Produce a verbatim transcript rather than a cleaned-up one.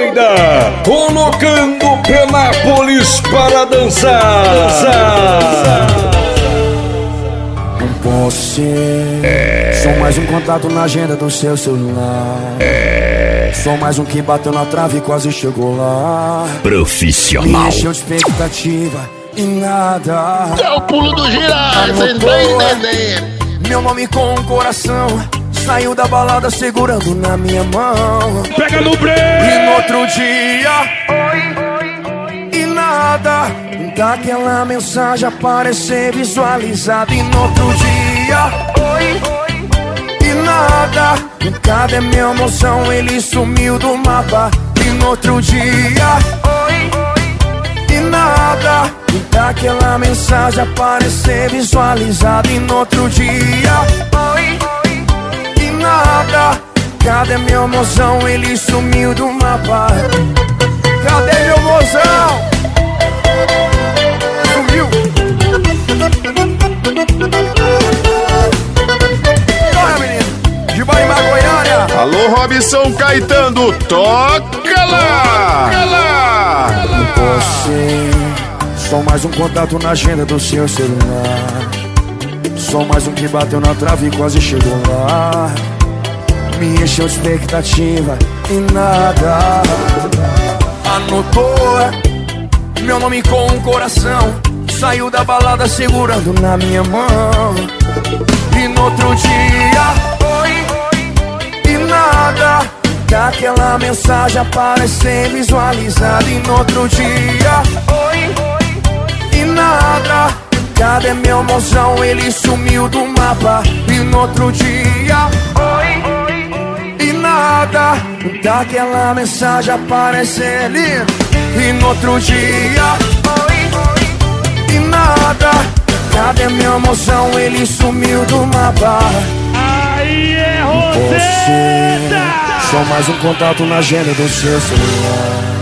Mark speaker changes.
Speaker 1: doida, colocando Penápolis para dançar. dançar.
Speaker 2: Não posso ser, é. Sou mais um contato na agenda do seu celular, é. Sou mais um que bateu na trave e quase chegou lá.
Speaker 3: Profissional.
Speaker 2: Me encheu de expectativa e nada.
Speaker 4: É o pulo do girar, vocês bem entendem.
Speaker 2: Meu nome com um coração saiu da balada segurando na minha mão.
Speaker 1: Pega no break.
Speaker 2: E no outro dia, oi, e nada. Daquela mensagem aparecer visualizada. E no outro dia, oi, e nada. Cadê minha emoção? Ele sumiu do mapa. E no outro dia, oi, e nada. Daquela mensagem aparecer visualizada. E no outro dia, oi, e nada. Cadê meu mozão? Ele sumiu do mapa. Cadê meu mozão? Sumiu. Olha, menino, de Barimá, Goiânia.
Speaker 5: Alô, Robson Caetano, toca lá! Toca lá!
Speaker 2: Não posso ser, sou mais um contato na agenda do seu celular. Sou mais um que bateu na trave e quase chegou lá. Me encheu de expectativa e nada. Anotou meu nome com um coração, saiu da balada segurando na minha mão. E no outro dia, oi, e nada. Daquela mensagem aparecer visualizada. E no outro dia, oi, e nada. Cadê meu mozão? Ele sumiu do mapa. E no outro dia, oi, e nada. Daquela mensagem aparecer ali. E no outro dia, oi, e nada. Cadê meu mozão? Ele sumiu do mapa.
Speaker 1: Aí é
Speaker 2: Você, sou mais um contato na agenda do seu celular.